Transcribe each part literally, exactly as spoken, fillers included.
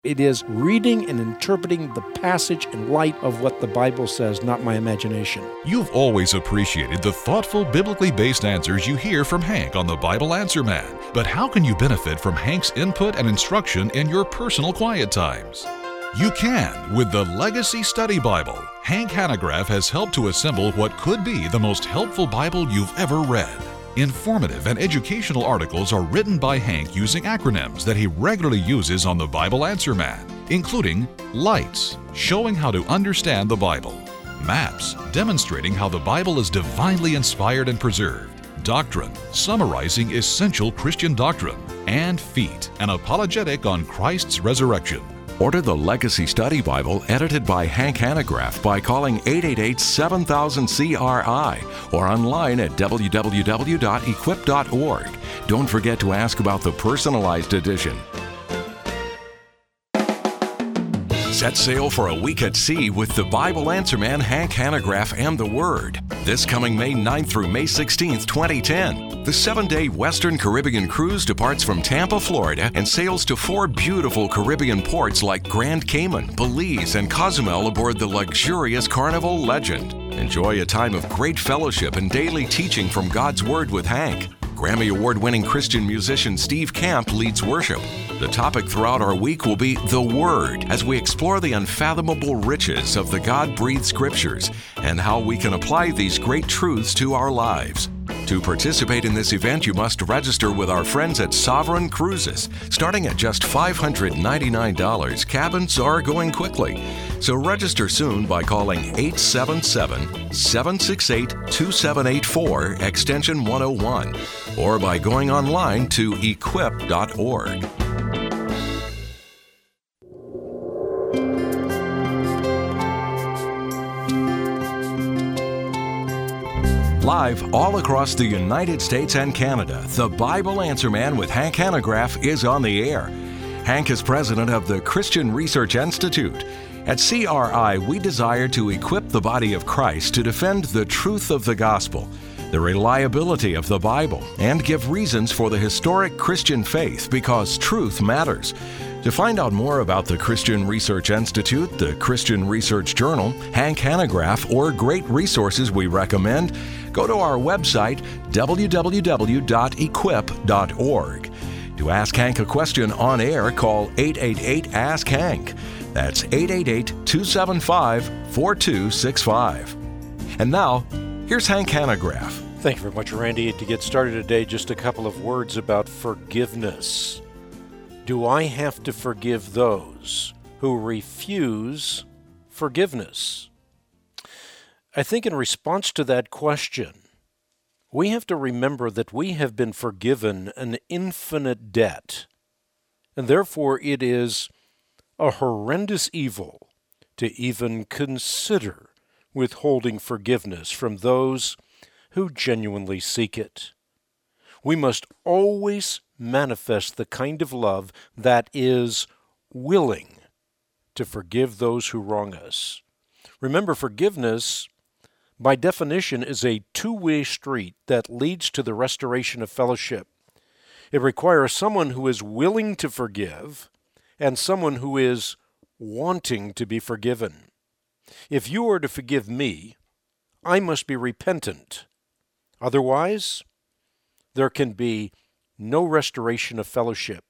It is reading and interpreting the passage in light of what the Bible says, not my imagination. You've always appreciated the thoughtful, biblically based answers you hear from Hank on the Bible Answer Man. But how can you benefit from Hank's input and instruction in your personal quiet times? You can with the Legacy Study Bible. Hank Hanegraaff has helped to assemble what could be the most helpful Bible you've ever read. Informative and educational articles are written by Hank using acronyms that he regularly uses on the Bible Answer Man, including LIGHTS, showing how to understand the Bible; MAPS, demonstrating how the Bible is divinely inspired and preserved; Doctrine, summarizing essential Christian doctrine; and FEET, an apologetic on Christ's resurrection. Order the Legacy Study Bible edited by Hank Hanegraaff by calling eight eight eight, seven thousand, C R I or online at w w w dot equip dot org. Don't forget to ask about the personalized edition. Set sail for a week at sea with the Bible Answer Man, Hank Hanegraaff, and the Word. This coming May ninth through May sixteenth, twenty ten. The seven-day Western Caribbean cruise departs from Tampa, Florida, and sails to four beautiful Caribbean ports like Grand Cayman, Belize, and Cozumel aboard the luxurious Carnival Legend. Enjoy a time of great fellowship and daily teaching from God's Word with Hank. Grammy Award-winning Christian musician Steve Camp leads worship. The topic throughout our week will be the Word, as we explore the unfathomable riches of the God-breathed Scriptures and how we can apply these great truths to our lives. To participate in this event, you must register with our friends at Sovereign Cruises. Starting at just five hundred ninety-nine dollars, cabins are going quickly. So register soon by calling eight seven seven, seven six eight, two seven eight four, extension one oh one, or by going online to equip dot org. Live all across the United States and Canada, the Bible Answer Man with Hank Hanegraaff is on the air. Hank is president of the Christian Research Institute. At C R I, we desire to equip the body of Christ to defend the truth of the gospel, the reliability of the Bible, and give reasons for the historic Christian faith because truth matters. To find out more about the Christian Research Institute, the Christian Research Journal, Hank Hanegraaff, or great resources we recommend, go to our website, w w w dot equip dot org. To ask Hank a question on air, call eight eight eight, ask Hank. That's eight eight eight, two seven five, four two six five. And now, here's Hank Hanegraaff. Thank you very much, Randy. To get started today, just a couple of words about forgiveness. Do I have to forgive those who refuse forgiveness? I think in response to that question, we have to remember that we have been forgiven an infinite debt, and therefore it is a horrendous evil to even consider withholding forgiveness from those who genuinely seek it. We must always manifest the kind of love that is willing to forgive those who wrong us. Remember, forgiveness, by definition, is a two-way street that leads to the restoration of fellowship. It requires someone who is willing to forgive and someone who is wanting to be forgiven. If you are to forgive me, I must be repentant. Otherwise, there can be no restoration of fellowship.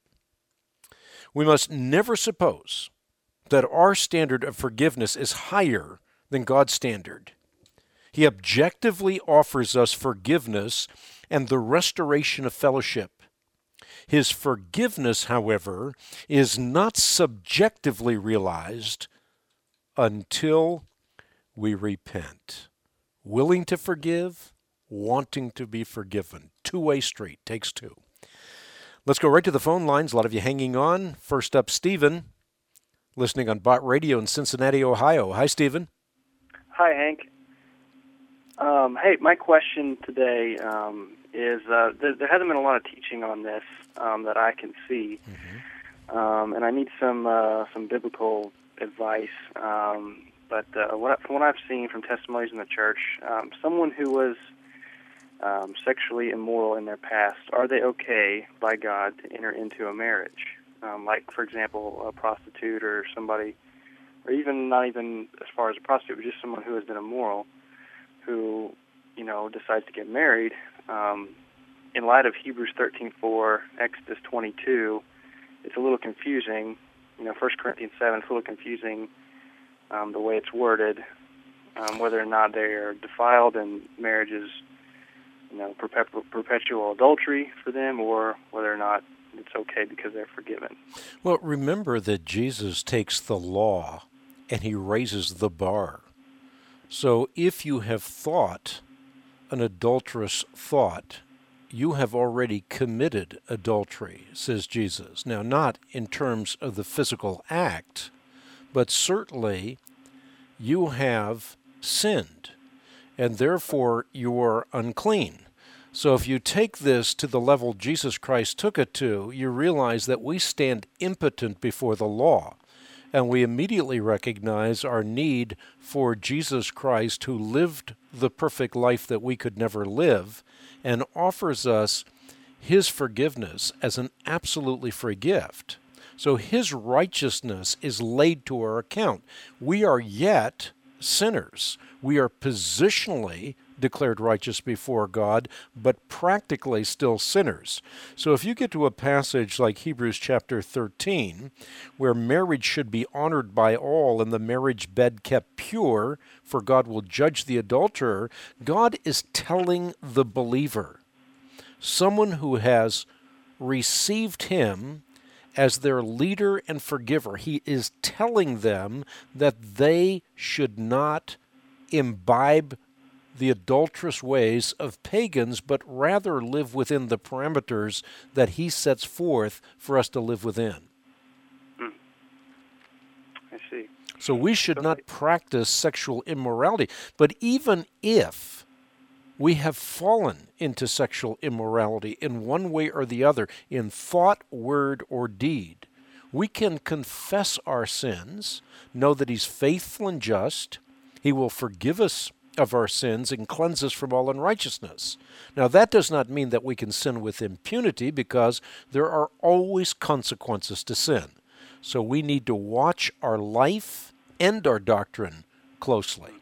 We must never suppose that our standard of forgiveness is higher than God's standard. He objectively offers us forgiveness and the restoration of fellowship. His forgiveness, however, is not subjectively realized until we repent. Willing to forgive, wanting to be forgiven. Two-way street, takes two. Let's go right to the phone lines. A lot of you hanging on. First up, Stephen, listening on Bott Radio in Cincinnati, Ohio. Hi, Stephen. Hi, Hank. Um, hey, my question today um, is uh, there, there hasn't been a lot of teaching on this um, that I can see, mm-hmm. um, and I need some uh, some biblical advice. Um, but uh, what, from what I've seen from testimonies in the church, um, someone who was um, sexually immoral in their past, are they okay by God to enter into a marriage? um, like, for example, a prostitute or somebody, or even not even as far as a prostitute, but just someone who has been immoral, who, you know, decides to get married. Um, in light of Hebrews thirteen four, Exodus twenty-two, it's a little confusing. You know, First Corinthians seven, it's a little confusing um, the way it's worded, um, whether or not they are defiled and marriage is, you know, perpetual, perpetual adultery for them, or whether or not it's okay because they're forgiven. Well, remember that Jesus takes the law and he raises the bar. So if you have thought an adulterous thought, you have already committed adultery, says Jesus. Now, not in terms of the physical act, but certainly you have sinned, and therefore you are unclean. So if you take this to the level Jesus Christ took it to, you realize that we stand impotent before the law, and we immediately recognize our need for Jesus Christ, who lived the perfect life that we could never live, and offers us his forgiveness as an absolutely free gift. So his righteousness is laid to our account. We are yet sinners. We are positionally declared righteous before God, but practically still sinners. So if you get to a passage like Hebrews chapter thirteen, where marriage should be honored by all and the marriage bed kept pure, for God will judge the adulterer, God is telling the believer, someone who has received him as their leader and forgiver, he is telling them that they should not imbibe the adulterous ways of pagans, but rather live within the parameters that he sets forth for us to live within. Hmm. I see. So we should not practice sexual immorality. But even if we have fallen into sexual immorality in one way or the other, in thought, word, or deed, we can confess our sins, know that he's faithful and just, he will forgive us of our sins and cleanse us from all unrighteousness. Now, that does not mean that we can sin with impunity, because there are always consequences to sin. So we need to watch our life and our doctrine closely.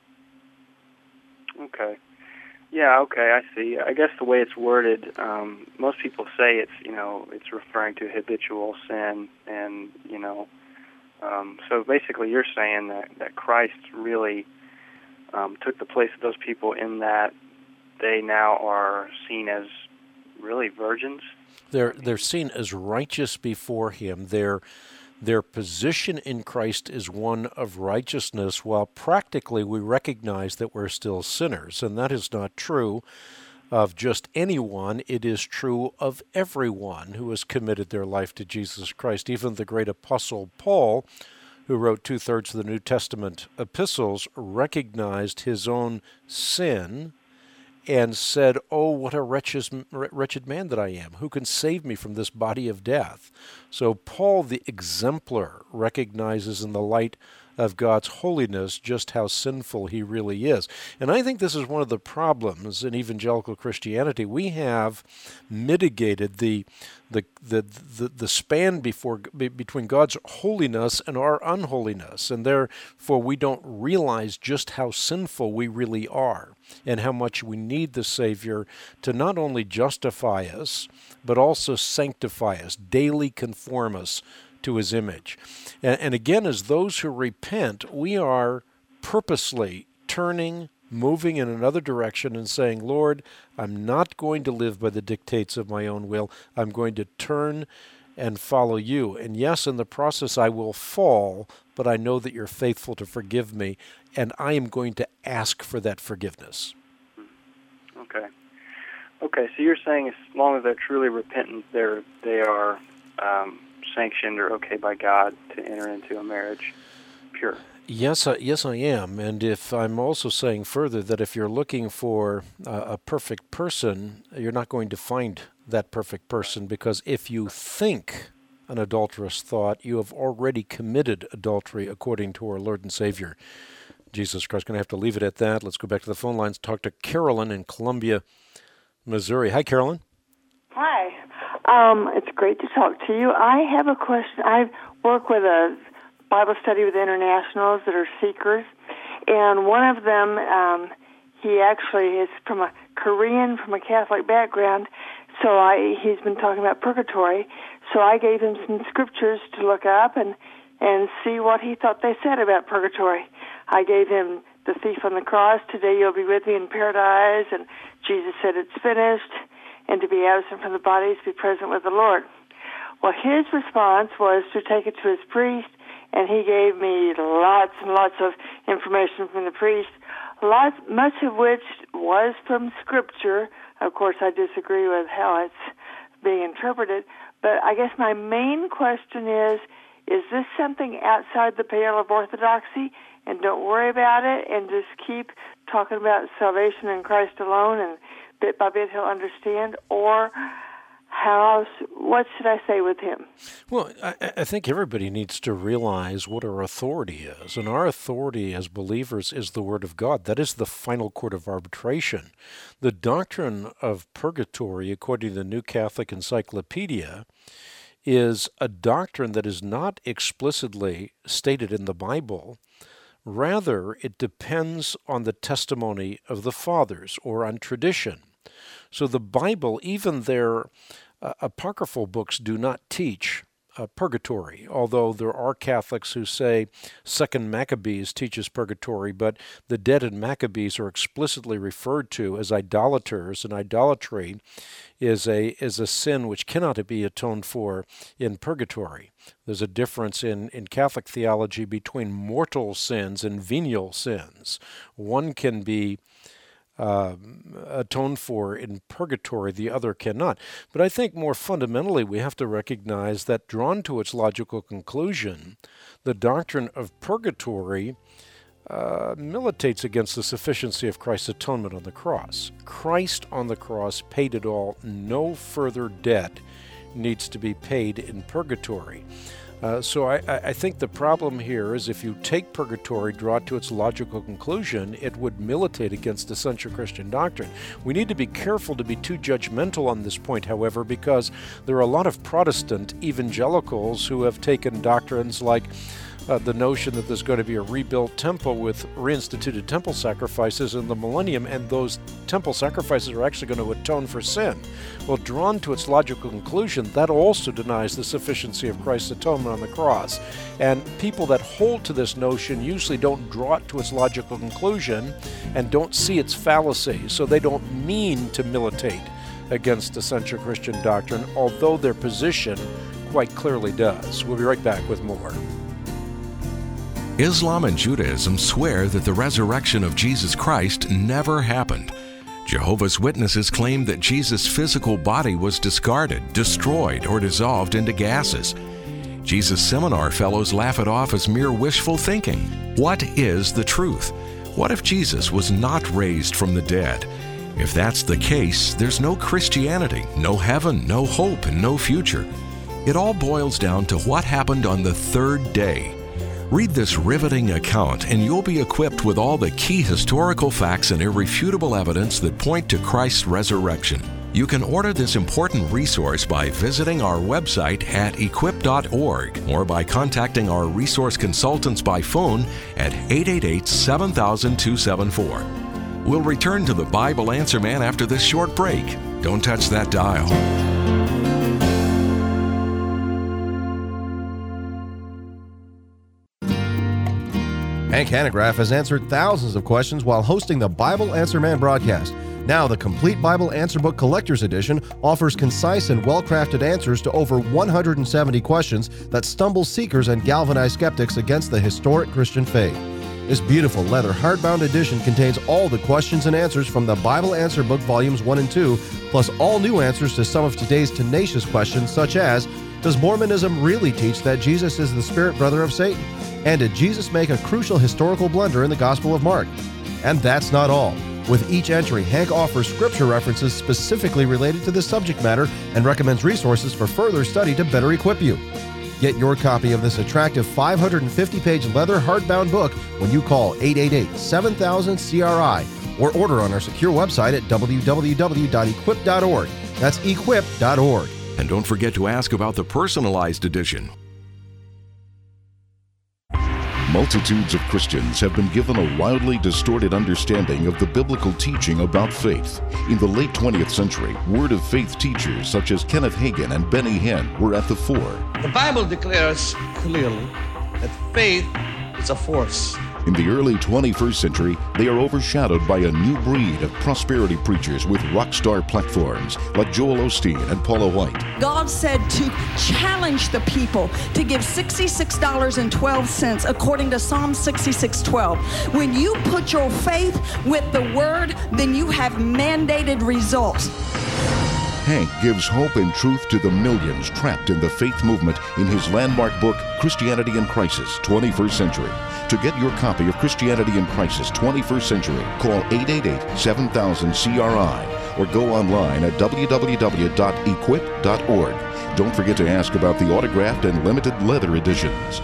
Okay. Yeah, okay, I see. I guess the way it's worded, um, most people say it's, you know, it's referring to habitual sin, and, you know, um, so basically you're saying that, that Christ really Um, took the place of those people in that they now are seen as really virgins. They're they're seen as righteous before him. Their their position in Christ is one of righteousness, while practically we recognize that we're still sinners. And that is not true of just anyone. It is true of everyone who has committed their life to Jesus Christ. Even the great apostle Paul, who wrote two-thirds of the New Testament epistles, recognized his own sin and said, "Oh, what a wretched, wretched man that I am. Who can save me from this body of death?" So Paul, the exemplar, recognizes in the light of God's holiness just how sinful he really is. And I think this is one of the problems in evangelical Christianity. We have mitigated the the the the, the span before between God's holiness and our unholiness, and therefore we don't realize just how sinful we really are and how much we need the Savior to not only justify us, but also sanctify us, daily conform us to his image. And, and again, as those who repent, we are purposely turning, moving in another direction and saying, "Lord, I'm not going to live by the dictates of my own will. I'm going to turn and follow you. And yes, in the process I will fall, but I know that you're faithful to forgive me, and I am going to ask for that forgiveness." Okay. Okay, so you're saying as long as they're truly repentant, they're, they are um, sanctioned or okay by God to enter into a marriage pure. Yes, I, yes, I am. And if I'm also saying further that if you're looking for uh, a perfect person, you're not going to find that perfect person, because if you think an adulterous thought, you have already committed adultery according to our Lord and Savior, Jesus Christ. Going to have to leave it at that. Let's go back to the phone lines, talk to Carolyn in Columbia, Missouri. Hi, Carolyn. Hi. Um, it's great to talk to you. I have a question. I work with a Bible study with internationals that are seekers, and one of them, um, he actually is from a Korean, from a Catholic background, so I he's been talking about purgatory. So I gave him some scriptures to look up and, and see what he thought they said about purgatory. I gave him the thief on the cross, today you'll be with me in paradise, and Jesus said it's finished, and to be absent from the body is to be present with the Lord. Well, his response was to take it to his priest, and he gave me lots and lots of information from the priest, lots, much of which was from Scripture. Of course, I disagree with how it's being interpreted, but I guess my main question is, is this something outside the pale of orthodoxy, and don't worry about it, and just keep talking about salvation in Christ alone, and bit by bit he'll understand, or how, what should I say with him? Well, I, I think everybody needs to realize what our authority is, and our authority as believers is the Word of God. That is the final court of arbitration. The doctrine of purgatory, according to the New Catholic Encyclopedia, is a doctrine that is not explicitly stated in the Bible. Rather, it depends on the testimony of the fathers or on tradition. So the Bible, even their uh, apocryphal books, do not teach uh, purgatory, although there are Catholics who say Second Maccabees teaches purgatory, but the dead in Maccabees are explicitly referred to as idolaters, and idolatry is a is a sin which cannot be atoned for in purgatory. There's a difference in, in Catholic theology between mortal sins and venial sins. One can be uh, atoned for in purgatory, the other cannot. But I think more fundamentally we have to recognize that, drawn to its logical conclusion, the doctrine of purgatory Uh, militates against the sufficiency of Christ's atonement on the cross. Christ on the cross paid it all. No further debt needs to be paid in purgatory. Uh, so I, I think the problem here is, if you take purgatory, draw it to its logical conclusion, it would militate against essential Christian doctrine. We need to be careful to be too judgmental on this point, however, because there are a lot of Protestant evangelicals who have taken doctrines like Uh, the notion that there's going to be a rebuilt temple with reinstituted temple sacrifices in the millennium, and those temple sacrifices are actually going to atone for sin. Well, drawn to its logical conclusion, that also denies the sufficiency of Christ's atonement on the cross. And people that hold to this notion usually don't draw it to its logical conclusion and don't see its fallacy, so they don't mean to militate against essential Christian doctrine, although their position quite clearly does. We'll be right back with more. Islam and Judaism swear that the resurrection of Jesus Christ never happened. Jehovah's Witnesses claim that Jesus' physical body was discarded, destroyed, or dissolved into gases. Jesus Seminar fellows laugh it off as mere wishful thinking. What is the truth? What if Jesus was not raised from the dead? If that's the case, there's no Christianity, no heaven, no hope, and no future. It all boils down to what happened on the third day. Read this riveting account, and you'll be equipped with all the key historical facts and irrefutable evidence that point to Christ's resurrection. You can order this important resource by visiting our website at equip dot org or by contacting our resource consultants by phone at eight eight eight, seven thousand, two seven four. We'll return to the Bible Answer Man after this short break. Don't touch that dial. Hank Hanegraaff has answered thousands of questions while hosting the Bible Answer Man broadcast. Now, the Complete Bible Answer Book Collector's Edition offers concise and well-crafted answers to over one hundred seventy questions that stumble seekers and galvanize skeptics against the historic Christian faith. This beautiful leather hardbound edition contains all the questions and answers from the Bible Answer Book Volumes one and two, plus all new answers to some of today's tenacious questions, such as, does Mormonism really teach that Jesus is the spirit brother of Satan? And did Jesus make a crucial historical blunder in the Gospel of Mark? And that's not all. With each entry, Hank offers scripture references specifically related to the subject matter and recommends resources for further study to better equip you. Get your copy of this attractive five hundred fifty page leather hardbound book when you call eight eight eight, seven thousand, C R I or order on our secure website at w w w dot equip dot org. That's equip dot org. And don't forget to ask about the personalized edition. Multitudes of Christians have been given a wildly distorted understanding of the biblical teaching about faith. In the late twentieth century, Word of Faith teachers such as Kenneth Hagin and Benny Hinn were at the fore. The Bible declares clearly that faith is a force. In the early twenty-first century, they are overshadowed by a new breed of prosperity preachers with rock star platforms like Joel Osteen and Paula White. God said to challenge the people to give sixty-six dollars and twelve cents according to Psalm sixty-six twelve. When you put your faith with the Word, then you have mandated results. Hank gives hope and truth to the millions trapped in the faith movement in his landmark book, Christianity in Crisis, twenty-first Century. To get your copy of Christianity in Crisis, twenty-first Century, call eight eight eight, seven thousand, C R I or go online at w w w dot equip dot org. Don't forget to ask about the autographed and limited leather editions.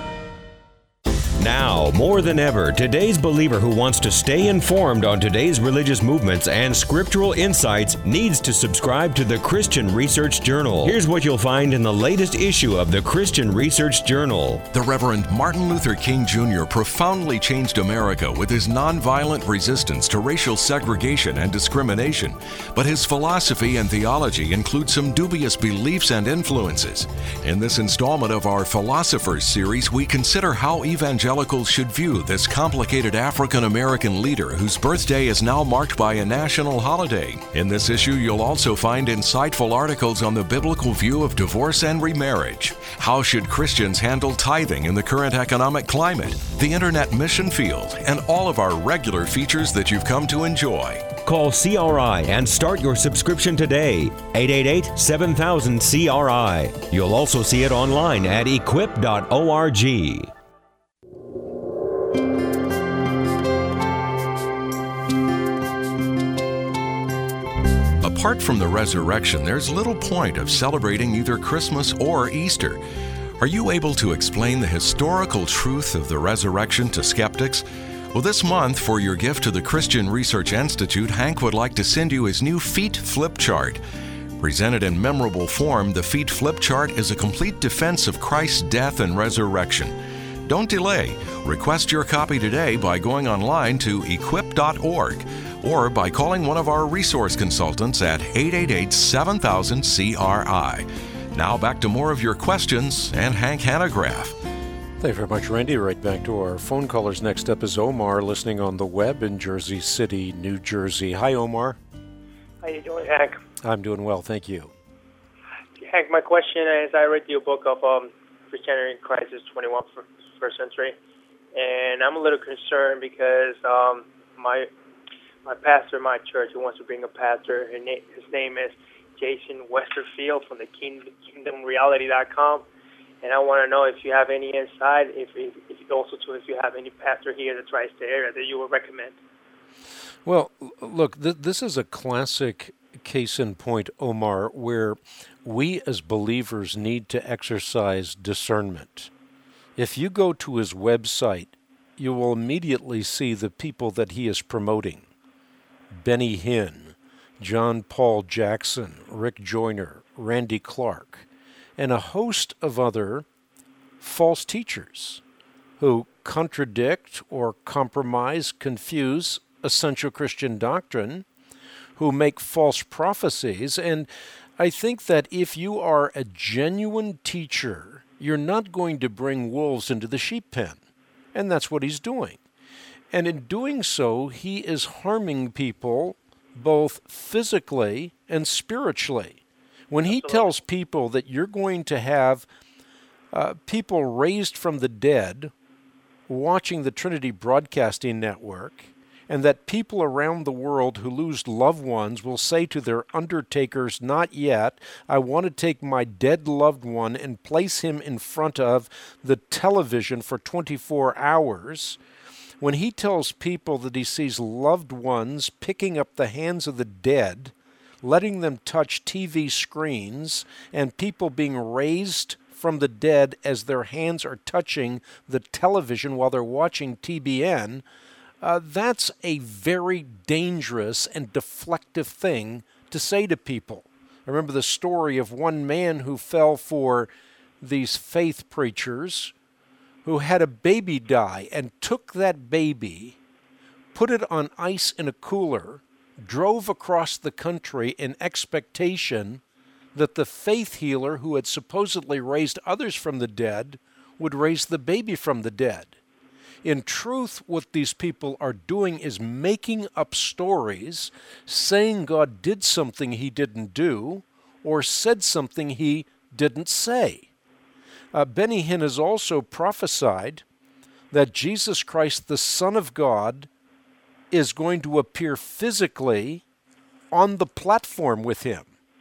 Now, more than ever, today's believer who wants to stay informed on today's religious movements and scriptural insights needs to subscribe to the Christian Research Journal. Here's what you'll find in the latest issue of the Christian Research Journal. The Reverend Martin Luther King Junior profoundly changed America with his nonviolent resistance to racial segregation and discrimination. But his philosophy and theology include some dubious beliefs and influences. In this installment of our Philosophers series, we consider how evangelicals should view this complicated African-American leader whose birthday is now marked by a national holiday. In this issue, you'll also find insightful articles on the biblical view of divorce and remarriage. How should Christians handle tithing in the current economic climate? The Internet mission field, and all of our regular features that you've come to enjoy. Call C R I and start your subscription today. eight eight eight, seven thousand, C R I. You'll also see it online at equip dot org. Apart from the resurrection, there's little point of celebrating either Christmas or Easter. Are you able to explain the historical truth of the resurrection to skeptics? Well, this month, for your gift to the Christian Research Institute, Hank would like to send you his new Feet Flip Chart. Presented in memorable form, the Feet Flip Chart is a complete defense of Christ's death and resurrection. Don't delay. Request your copy today by going online to equip dot org or by calling one of our resource consultants at eight eight eight, seven thousand, C R I. Now back to more of your questions and Hank Hanegraaff. Thank you very much, Randy. Right back to our phone callers. Next up is Omar, listening on the web in Jersey City, New Jersey. Hi, Omar. How you doing, Hank? I'm doing well, thank you. Hank, my question is, I read your book of um, Christianity in Crisis, twenty-first Century, and I'm a little concerned because um, my my pastor in my church, who wants to bring a pastor, his name, his name is Jason Westerfield from the Kingdom Reality dot com, and I want to know if you have any insight, if, if, if also too, if you have any pastor here that tries the area that you would recommend. Well, look, th- this is a classic case in point, Omar, where we as believers need to exercise discernment. If you go to his website, you will immediately see the people that he is promoting. Benny Hinn, John Paul Jackson, Rick Joyner, Randy Clark, and a host of other false teachers who contradict or compromise, confuse essential Christian doctrine, who make false prophecies. And I think that if you are a genuine teacher, you're not going to bring wolves into the sheep pen. And that's what he's doing. And in doing so, he is harming people both physically and spiritually. When he tells people that you're going to have uh, people raised from the dead watching the Trinity Broadcasting Network, and that people around the world who lose loved ones will say to their undertakers, "Not yet, I want to take my dead loved one and place him in front of the television for twenty-four hours. When he tells people that he sees loved ones picking up the hands of the dead, letting them touch T V screens, and people being raised from the dead as their hands are touching the television while they're watching T B N, Uh, that's a very dangerous and deflective thing to say to people. I remember the story of one man who fell for these faith preachers who had a baby die and took that baby, put it on ice in a cooler, drove across the country in expectation that the faith healer who had supposedly raised others from the dead would raise the baby from the dead. In truth, what these people are doing is making up stories, saying God did something he didn't do, or said something he didn't say. Uh, Benny Hinn has also prophesied that Jesus Christ, the Son of God, is going to appear physically on the platform with him.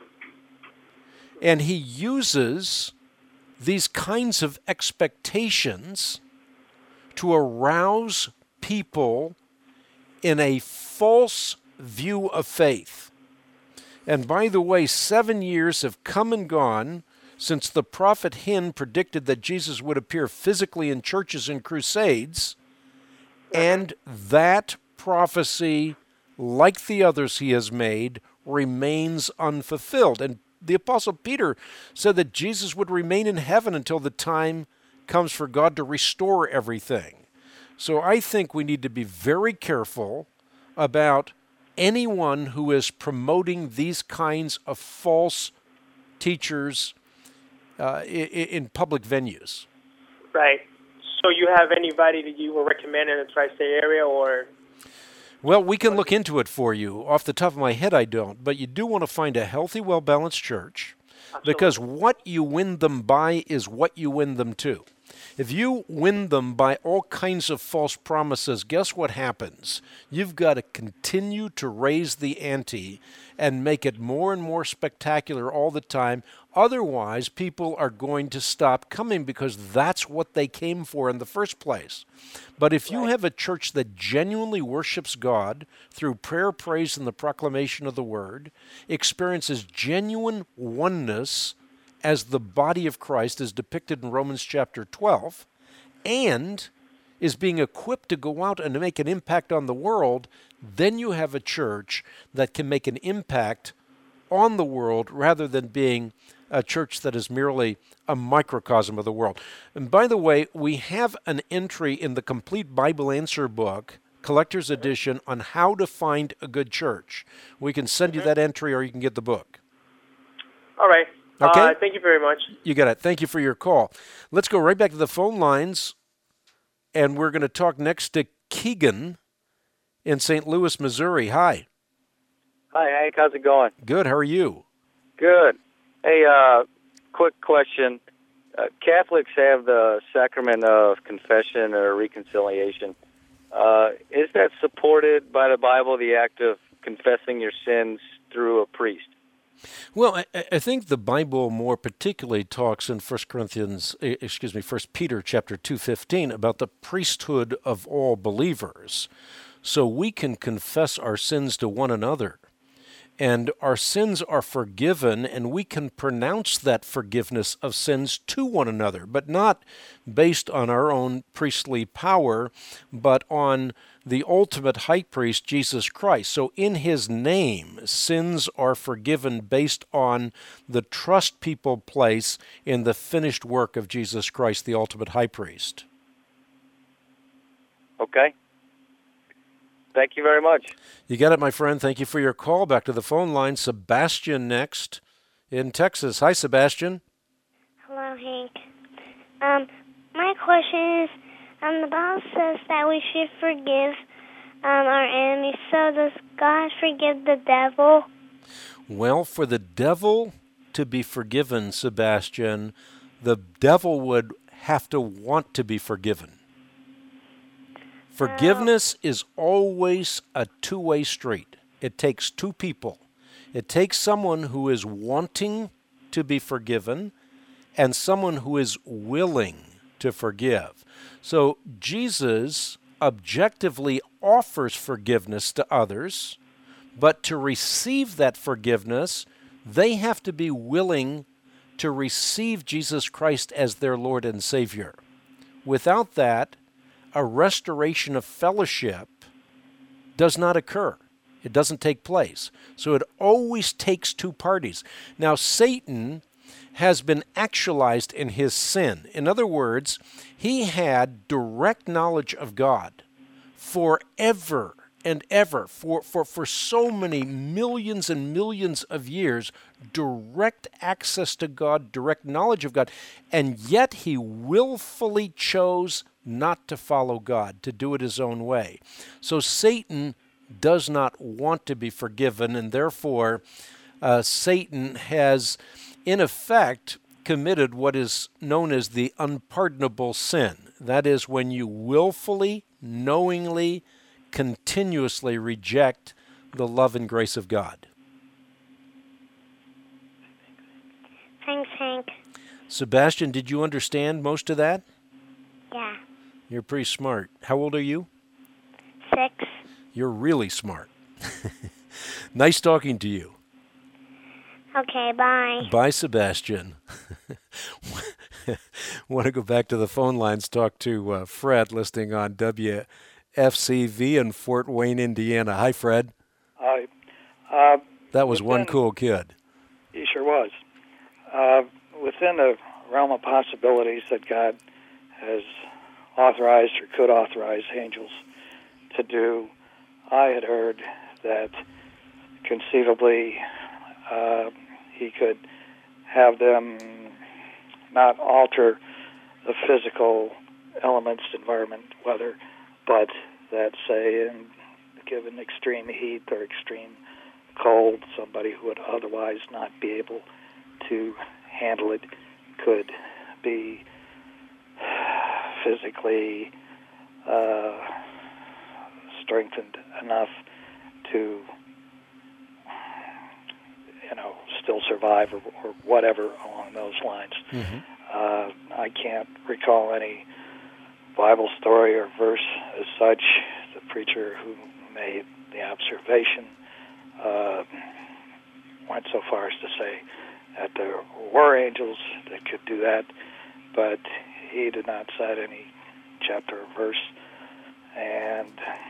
And he uses these kinds of expectations to arouse people in a false view of faith. And by the way, seven years have come and gone since the prophet Hinn predicted that Jesus would appear physically in churches and crusades, and that prophecy, like the others he has made, remains unfulfilled. And the Apostle Peter said that Jesus would remain in heaven until the time comes for God to restore everything. So I think we need to be very careful about anyone who is promoting these kinds of false teachers uh, in, in public venues. Right. So you have anybody that you would recommend in the tri-state area, or? Well, we can look into it for you. Off the top of my head, I don't. But you do want to find a healthy, well-balanced church. Absolutely. Because what you win them by is what you win them to. If you win them by all kinds of false promises, guess what happens? You've got to continue to raise the ante and make it more and more spectacular all the time. Otherwise, people are going to stop coming because that's what they came for in the first place. But if you have a church that genuinely worships God through prayer, praise, and the proclamation of the Word, experiences genuine oneness as the body of Christ is depicted in Romans chapter twelve, and is being equipped to go out and to make an impact on the world, then you have a church that can make an impact on the world rather than being a church that is merely a microcosm of the world. And by the way, we have an entry in the Complete Bible Answer book, Collector's Edition, on how to find a good church. We can send you that entry or you can get the book. All right. Okay. Uh, thank you very much. You got it. Thank you for your call. Let's go right back to the phone lines, and we're going to talk next to Keegan in Saint Louis, Missouri. Hi. Hi, Hank. How's it going? Good. How are you? Good. Hey, uh, quick question. Uh, Catholics have the sacrament of confession or reconciliation. Uh, is that supported by the Bible, the act of confessing your sins through a priest? Well, I, I think the Bible more particularly talks in First Corinthians, excuse me, First Peter chapter two fifteen about the priesthood of all believers. So we can confess our sins to one another, and our sins are forgiven, and we can pronounce that forgiveness of sins to one another, but not based on our own priestly power, but on the ultimate high priest, Jesus Christ. So in his name, sins are forgiven based on the trust people place in the finished work of Jesus Christ, the ultimate high priest. Okay. Thank you very much. You got it, my friend. Thank you for your call. Back to the phone line. Sebastian next in Texas. Hi, Sebastian. Hello, Hank. Um, my question is, um, the Bible says that we should forgive um, our enemies. So does God forgive the devil? Well, for the devil to be forgiven, Sebastian, the devil would have to want to be forgiven. Forgiveness is always a two-way street. It takes two people. It takes someone who is wanting to be forgiven and someone who is willing to forgive. So Jesus objectively offers forgiveness to others, but to receive that forgiveness, they have to be willing to receive Jesus Christ as their Lord and Savior. Without that, a restoration of fellowship does not occur. It doesn't take place. So it always takes two parties. Now, Satan has been actualized in his sin. In other words, he had direct knowledge of God forever and ever, for, for, for so many millions and millions of years, direct access to God, direct knowledge of God, and yet he willfully chose not to follow God, to do it his own way. So Satan does not want to be forgiven, and therefore uh, Satan has, in effect, committed what is known as the unpardonable sin. That is when you willfully, knowingly, continuously reject the love and grace of God. Thanks, Hank. Sebastian, did you understand most of that? Yeah. You're pretty smart. How old are you? Six. You're really smart. Nice talking to you. Okay, bye. Bye, Sebastian. Want to go back to the phone lines, talk to uh, Fred, listening on W F C V in Fort Wayne, Indiana. Hi, Fred. Hi. Uh, that was within, one cool kid. He sure was. Uh, within the realm of possibilities that God has authorized or could authorize angels to do, I had heard that conceivably uh, he could have them not alter the physical elements, environment, weather, but that, say, in given extreme heat or extreme cold, somebody who would otherwise not be able to handle it could be physically uh, strengthened enough to, you know, still survive or, or whatever along those lines. Mm-hmm. Uh, I can't recall any Bible story or verse as such. The preacher who made the observation uh, went so far as to say that there were angels that could do that, but he did not cite any chapter or verse. And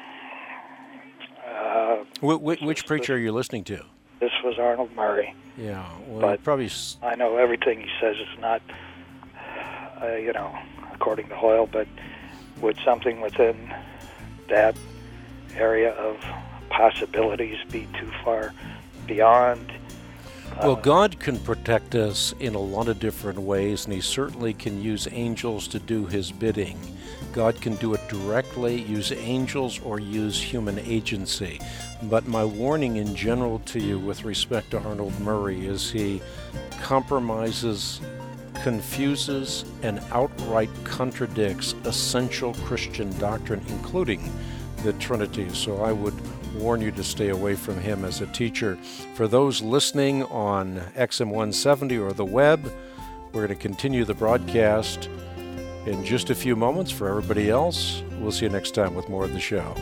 uh, Wh- wh- which preacher are you listening to? This was Arnold Murray. Yeah, well, but probably. S- I know everything he says is not, uh, you know, according to Hoyle, but would something within that area of possibilities be too far beyond? Uh, well, God can protect us in a lot of different ways, and he certainly can use angels to do his bidding. God can do it directly, use angels, or use human agency. But my warning in general to you with respect to Arnold Murray is he compromises, confuses, and outright contradicts essential Christian doctrine, including the Trinity. So I would warn you to stay away from him as a teacher. For those listening on X M one seventy or the web, we're going to continue the broadcast in just a few moments. For everybody else, we'll see you next time with more of the show.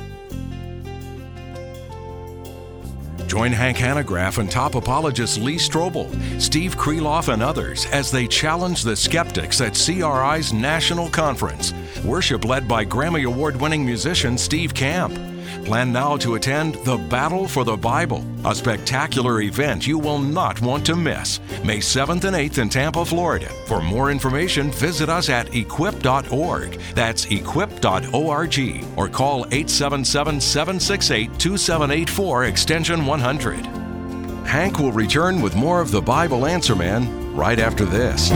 Join Hank Hanegraaff and top apologist Lee Strobel, Steve Kreloff, and others as they challenge the skeptics at C R I's National Conference. Worship led by Grammy Award-winning musician Steve Camp. Plan now to attend The Battle for the Bible, a spectacular event you will not want to miss. May seventh and eighth in Tampa, Florida. For more information, visit us at equip dot org. That's equip dot org. Or call eight seven seven, seven six eight, two seven eight four, extension one hundred. Hank will return with more of the Bible Answer Man right after this.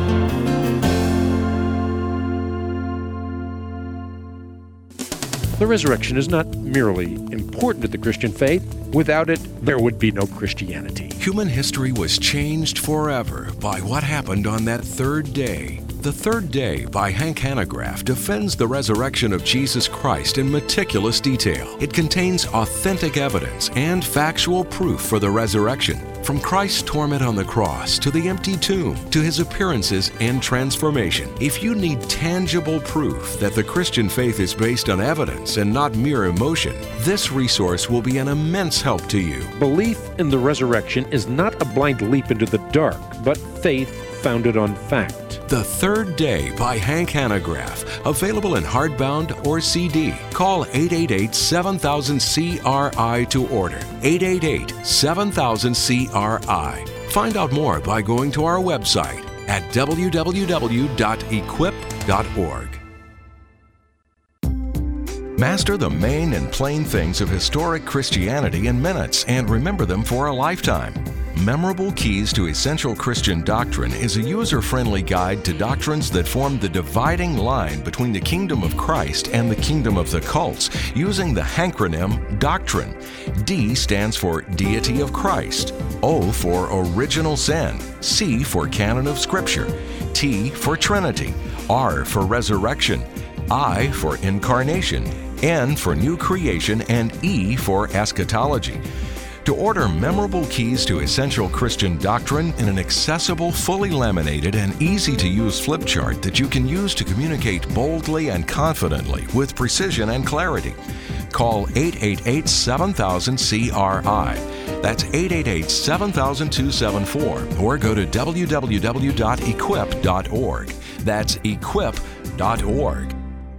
The resurrection is not merely important to the Christian faith. Without it, there would be no Christianity. Human history was changed forever by what happened on that third day. The Third Day by Hank Hanegraaff defends the resurrection of Jesus Christ in meticulous detail. It contains authentic evidence and factual proof for the resurrection, from Christ's torment on the cross to the empty tomb to his appearances and transformation. If you need tangible proof that the Christian faith is based on evidence and not mere emotion, this resource will be an immense help to you. Belief in the resurrection is not a blind leap into the dark, but faith founded on fact. The Third Day by Hank Hanegraaff, available in hardbound or C D. Call eight eight eight, seven thousand, C R I to order. eight eight eight, seven thousand, C R I. Find out more by going to our website at w w w dot equip dot org. Master the main and plain things of historic Christianity in minutes and remember them for a lifetime. Memorable Keys to Essential Christian Doctrine is a user-friendly guide to doctrines that form the dividing line between the kingdom of Christ and the kingdom of the cults, using the hankronym Doctrine. D stands for Deity of Christ, O for Original Sin, C for Canon of Scripture, T for Trinity, R for Resurrection, I for Incarnation, N for New Creation, and E for Eschatology. To order Memorable Keys to Essential Christian Doctrine in an accessible, fully laminated, and easy-to-use flip chart that you can use to communicate boldly and confidently with precision and clarity, call eight eight eight, seven thousand, C R I. That's eight eight eight, seven thousand, two seven four, or go to w w w dot equip dot org. That's equip dot org.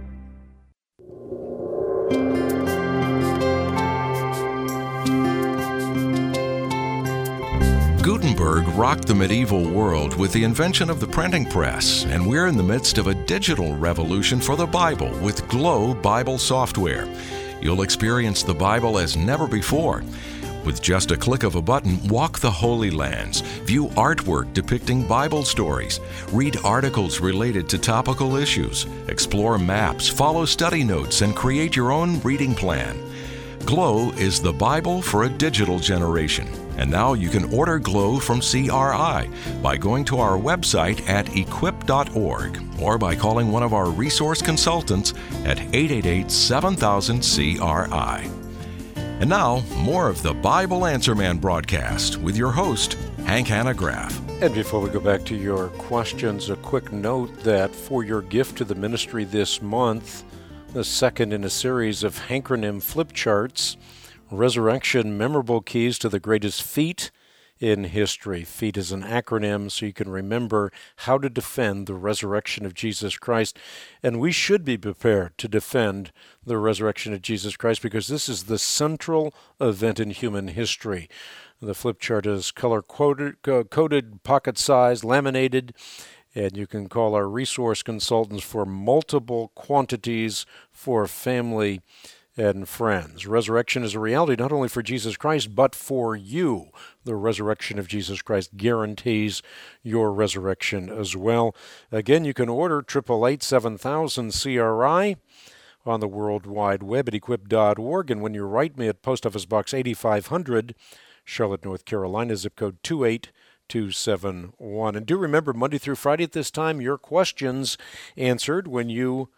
Gutenberg rocked the medieval world with the invention of the printing press, and we're in the midst of a digital revolution for the Bible with Glow Bible software. You'll experience the Bible as never before. With just a click of a button, walk the Holy Lands, view artwork depicting Bible stories, read articles related to topical issues, explore maps, follow study notes, and create your own reading plan. Glow is the Bible for a digital generation. And now you can order Glow from C R I by going to our website at equip dot org or by calling one of our resource consultants at eight eight eight, seven thousand, C R I. And now, more of the Bible Answer Man broadcast with your host, Hank Hanegraaff. And before we go back to your questions, a quick note that for your gift to the ministry this month, the second in a series of Hankronym flip charts, Resurrection Memorable Keys to the Greatest Feat in History. FEAT is an acronym so you can remember how to defend the resurrection of Jesus Christ. And we should be prepared to defend the resurrection of Jesus Christ because this is the central event in human history. The flip chart is color-coded, coded, pocket-sized, laminated, and you can call our resource consultants for multiple quantities for family and friends. Resurrection is a reality not only for Jesus Christ, but for you. The resurrection of Jesus Christ guarantees your resurrection as well. Again, you can order eight eight eight, seven thousand, C R I on the World Wide Web at equip dot org. And when you write me at Post Office Box eighty-five hundred, Charlotte, North Carolina, zip code two eight two seven one. And do remember, Monday through Friday at this time, your questions answered when you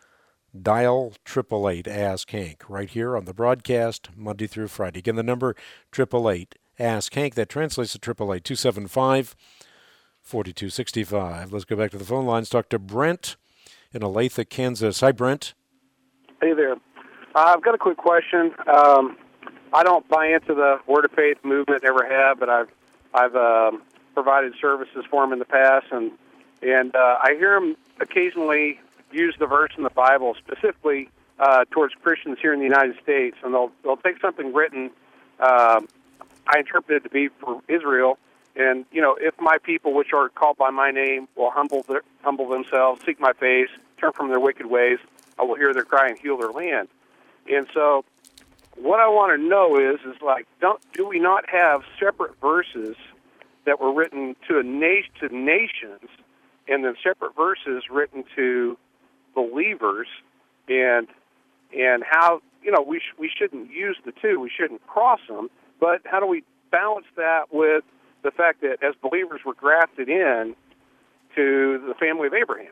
dial eight eight eight, ask Hank, right here on the broadcast, Monday through Friday. Again, the number eight eight eight, ask Hank. That translates to eight eight eight, two seven five, four two six five. Let's go back to the phone lines. Talk to Brent in Olathe, Kansas. Hi, Brent. Hey there. Uh, I've got a quick question. Um, I don't buy into the Word of Faith movement, never have, but I've I've um, provided services for them in the past, and and uh, I hear them occasionally use the verse in the Bible specifically uh, towards Christians here in the United States, and they'll they'll take something written. Uh, I interpret it to be for Israel, and you know, if my people, which are called by my name, will humble their, humble themselves, seek my face, turn from their wicked ways, I will hear their cry and heal their land. And so, what I want to know is, is like, don't do we not have separate verses that were written to a nation to nations, and then separate verses written to believers, and and how, you know, we sh- we shouldn't use the two, we shouldn't cross them, but how do we balance that with the fact that as believers we're grafted in to the family of Abraham?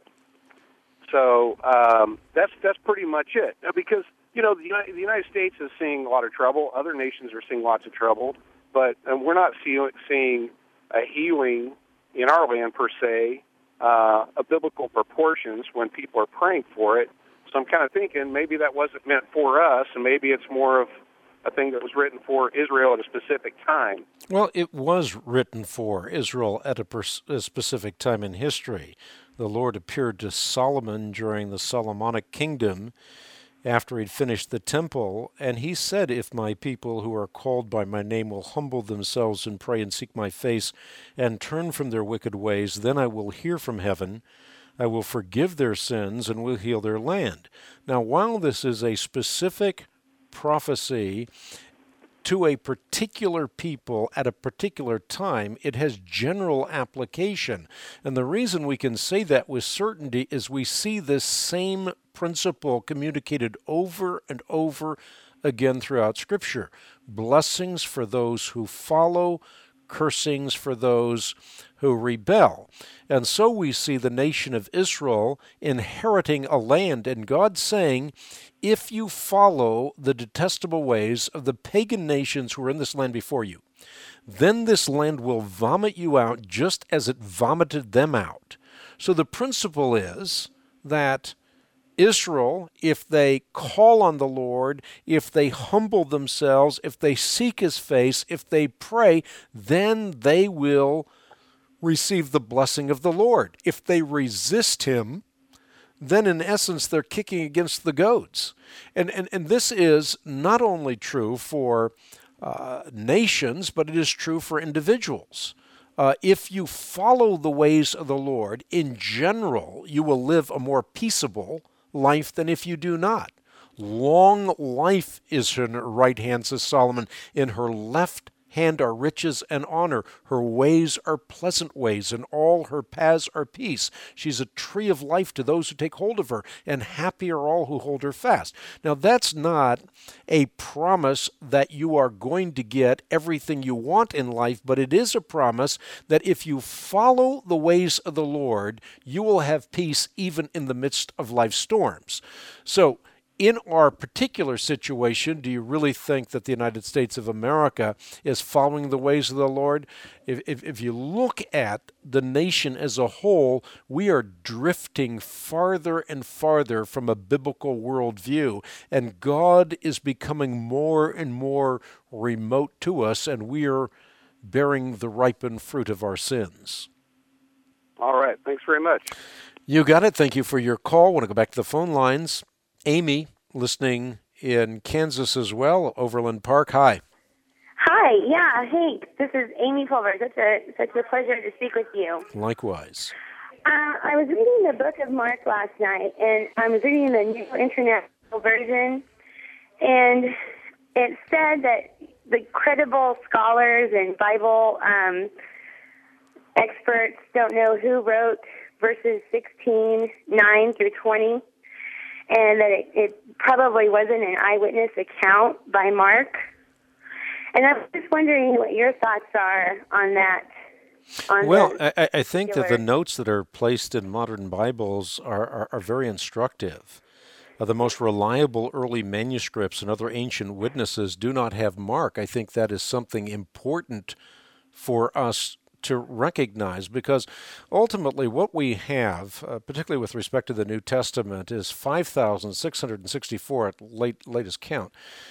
So um, that's that's pretty much it. Now, because you know the United, the United States is seeing a lot of trouble, other nations are seeing lots of trouble, but and we're not see- seeing a healing in our land per se. Uh, of biblical proportions when people are praying for it. So I'm kind of thinking maybe that wasn't meant for us, and maybe it's more of a thing that was written for Israel at a specific time. Well, it was written for Israel at a, pers- a specific time in history. the Lord appeared to Solomon during the Solomonic kingdom after he'd finished the temple, and he said, if my people who are called by my name will humble themselves and pray and seek my face and turn from their wicked ways, then I will hear from heaven, I will forgive their sins and will heal their land. Now, while this is a specific prophecy to a particular people at a particular time, it has general application. And the reason we can say that with certainty is we see this same principle communicated over and over again throughout Scripture. Blessings for those who follow, cursings for those who rebel. And so we see the nation of Israel inheriting a land, and God saying, if you follow the detestable ways of the pagan nations who are in this land before you, then this land will vomit you out just as it vomited them out. So the principle is that Israel, if they call on the Lord, if they humble themselves, if they seek His face, if they pray, then they will receive the blessing of the Lord. If they resist Him, then in essence they're kicking against the goads. And, and, and this is not only true for uh, nations, but it is true for individuals. Uh, if you follow the ways of the Lord, in general, you will live a more peaceable life than if you do not. Long life is in her right hand, says Solomon. In her left hand are riches and honor. Her ways are pleasant ways, and all her paths are peace. She's a tree of life to those who take hold of her, and happy are all who hold her fast. Now, that's not a promise that you are going to get everything you want in life, but it is a promise that if you follow the ways of the Lord, you will have peace even in the midst of life's storms. So, in our particular situation, do you really think that the United States of America is following the ways of the Lord? If, if, if you look at the nation as a whole, we are drifting farther and farther from a biblical worldview, and God is becoming more and more remote to us, and we are bearing the ripened fruit of our sins. All right. Thanks very much. You got it. Thank you for your call. I want to go back to the phone lines. Amy, listening in Kansas as well, Overland Park. Hi. Hi. Yeah, Hank. This is Amy Pulver. Such a such a pleasure to speak with you. Likewise. Uh, I was reading the book of Mark last night, and I was reading the New International Version, and it said that the credible scholars and Bible um, experts don't know who wrote verses sixteen, nine through twenty. And that it, it probably wasn't an eyewitness account by Mark. And I was just wondering what your thoughts are on that. On well, I, I think that the notes that are placed in modern Bibles are, are, are very instructive. Uh, the most reliable early manuscripts and other ancient witnesses do not have Mark. I think that is something important for us to recognize, because ultimately what we have, uh, particularly with respect to the New Testament, is five thousand six hundred sixty-four at late, latest count,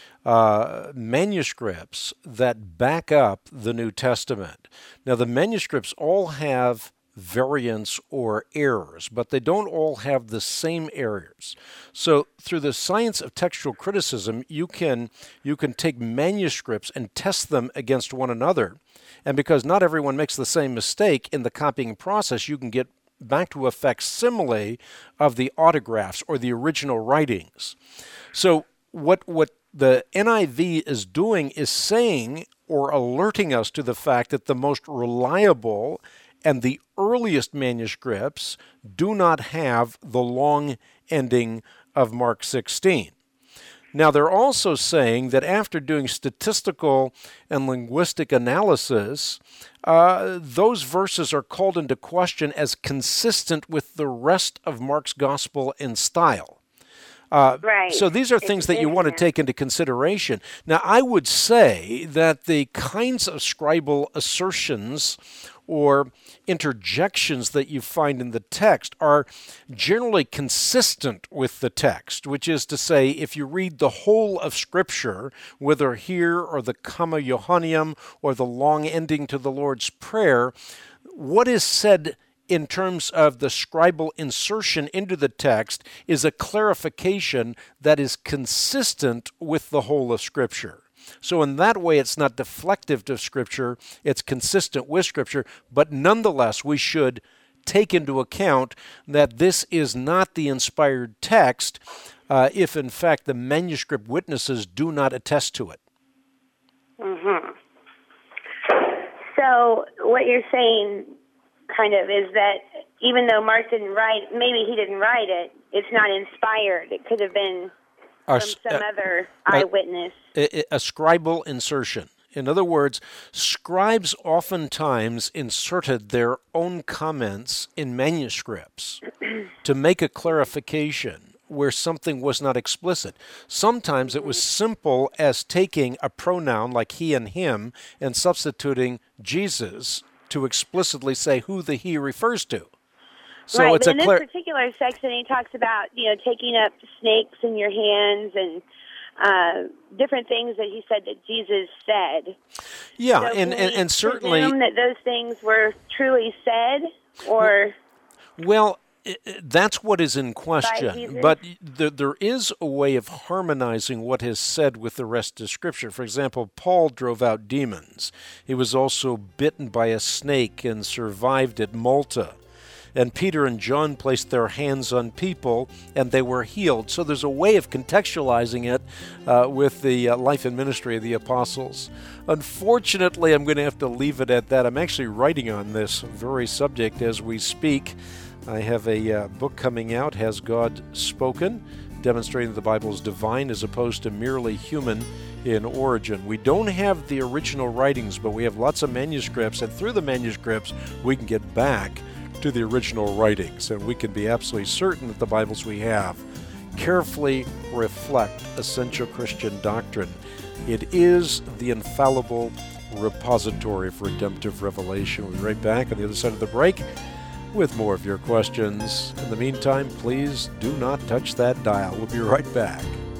uh, manuscripts that back up the New Testament. Now, the manuscripts all have variants or errors, but they don't all have the same errors. So through the science of textual criticism, you can you can take manuscripts and test them against one another. And because not everyone makes the same mistake in the copying process, you can get back to a facsimile of the autographs or the original writings. So what what the N I V is doing is saying or alerting us to the fact that the most reliable and the earliest manuscripts do not have the long ending of Mark sixteen. Now, they're also saying that after doing statistical and linguistic analysis, uh, those verses are called into question as consistent with the rest of Mark's gospel in style. Uh, right. So these are things that you want to take into consideration. Now, I would say that the kinds of scribal assertions or interjections that you find in the text are generally consistent with the text, which is to say, if you read the whole of Scripture, whether here or the Comma Johanneum or the long ending to the Lord's Prayer, what is said in terms of the scribal insertion into the text, is a clarification that is consistent with the whole of Scripture. So in that way, it's not deflective to Scripture, it's consistent with Scripture, but nonetheless, we should take into account that this is not the inspired text uh, if, in fact, the manuscript witnesses do not attest to it. Mm-hmm. So what you're saying kind of is that even though Mark didn't write, maybe he didn't write it, it's not inspired. It could have been from A, some uh, other eyewitness. A, a scribal insertion. In other words, scribes oftentimes inserted their own comments in manuscripts to make a clarification where something was not explicit. Sometimes it was simple as taking a pronoun like he and him and substituting Jesus to explicitly say who the he refers to. So right, it's but a in this clar- particular section, he talks about, you know, taking up snakes in your hands and uh, different things that he said that Jesus said. Yeah, so and, and, and certainly... presume that those things were truly said, or... Well, that's what is in question, Jesus? but th- there is a way of harmonizing what is said with the rest of Scripture. For example, Paul drove out demons. He was also bitten by a snake and survived at Malta. And Peter and John placed their hands on people, and they were healed. So there's a way of contextualizing it uh, with the uh, life and ministry of the apostles. Unfortunately, I'm going to have to leave it at that. I'm actually writing on this very subject as we speak. I have a uh, book coming out, Has God Spoken?, demonstrating that the Bible is divine as opposed to merely human in origin. We don't have the original writings, but we have lots of manuscripts, and through the manuscripts, we can get back to the original writings, and we can be absolutely certain that the Bibles we have carefully reflect essential Christian doctrine. It is the infallible repository of redemptive revelation. We'll be right back on the other side of the break with more of your questions. In the meantime, please do not touch that dial. We'll be right back.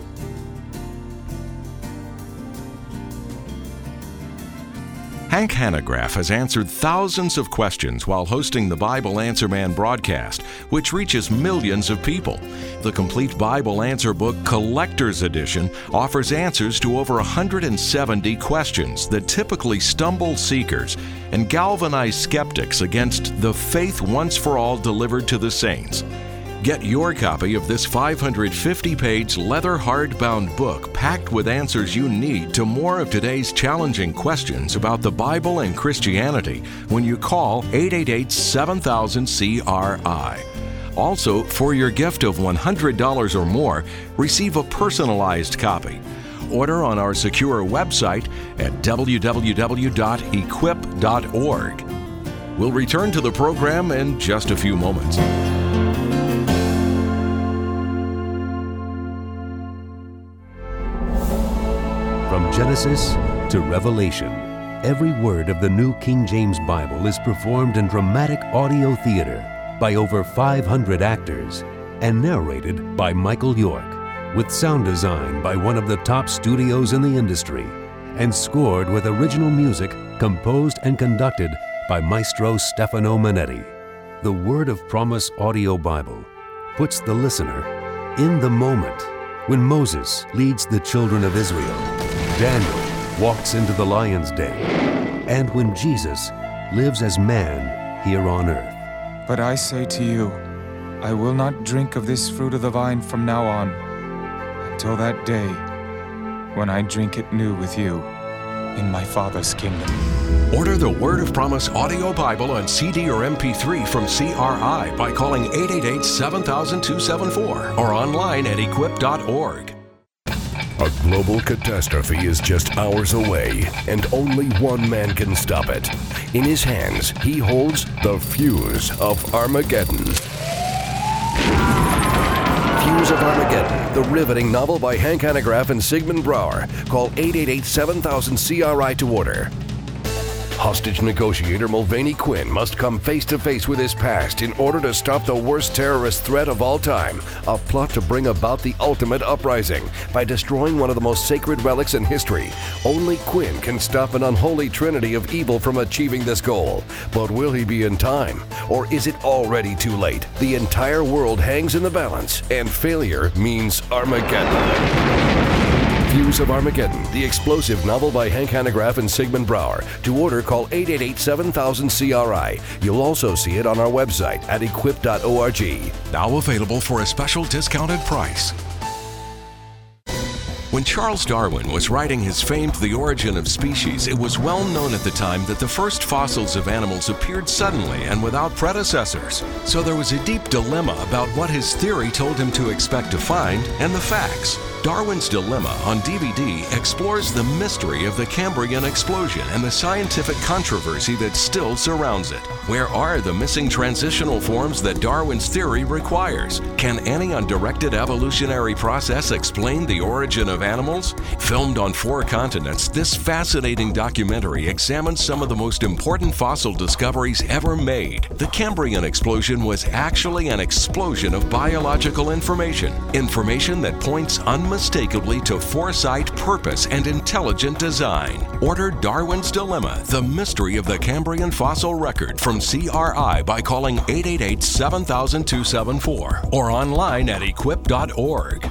Hank Hanegraaff has answered thousands of questions while hosting the Bible Answer Man broadcast, which reaches millions of people. The Complete Bible Answer Book Collector's Edition offers answers to over one hundred seventy questions that typically stumble seekers and galvanize skeptics against the faith once for all delivered to the saints. Get your copy of this five hundred fifty page leather hardbound book packed with answers you need to more of today's challenging questions about the Bible and Christianity when you call eight eight eight, seven thousand, C R I. Also, for your gift of one hundred dollars or more, receive a personalized copy. Order on our secure website at w w w dot equip dot org. We'll return to the program in just a few moments. From Genesis to Revelation, every word of the New King James Bible is performed in dramatic audio theater by over five hundred actors and narrated by Michael York, with sound design by one of the top studios in the industry, and scored with original music composed and conducted by Maestro Stefano Manetti. The Word of Promise Audio Bible puts the listener in the moment when Moses leads the children of Israel, Daniel walks into the lion's den, and when Jesus lives as man here on earth. But I say to you, I will not drink of this fruit of the vine from now on, until that day when I drink it new with you in my Father's kingdom. Order the Word of Promise audio Bible on C D or M P three from C R I by calling eight eight eight, seven thousand, two seven four or online at equip dot org. A global catastrophe is just hours away, and only one man can stop it. In his hands, he holds the fuse of Armageddon. Fuse of Armageddon, the riveting novel by Hank Hanegraaff and Sigmund Brouwer. Call eight eight eight, seven thousand, C R I to order. Hostage negotiator Mulvaney Quinn must come face to face with his past in order to stop the worst terrorist threat of all time, a plot to bring about the ultimate uprising by destroying one of the most sacred relics in history. Only Quinn can stop an unholy trinity of evil from achieving this goal. But will he be in time? Or is it already too late? The entire world hangs in the balance, and failure means Armageddon. Fuse of Armageddon, the explosive novel by Hank Hanegraaff and Sigmund Brouwer. To order, call eight eight eight, seven thousand, C R I. You'll also see it on our website at equip dot org. Now available for a special discounted price. When Charles Darwin was writing his famed The Origin of Species, it was well known at the time that the first fossils of animals appeared suddenly and without predecessors. So there was a deep dilemma about what his theory told him to expect to find and the facts. Darwin's Dilemma on D V D explores the mystery of the Cambrian explosion and the scientific controversy that still surrounds it. Where are the missing transitional forms that Darwin's theory requires? Can any undirected evolutionary process explain the origin of animals? Filmed on four continents, this fascinating documentary examines some of the most important fossil discoveries ever made. The Cambrian explosion was actually an explosion of biological information, information that points unmistakably to foresight, purpose, and intelligent design. Order Darwin's Dilemma, The Mystery of the Cambrian Fossil Record from C R I by calling eight eight eight, seven thousand, two seven four or online at equip dot org.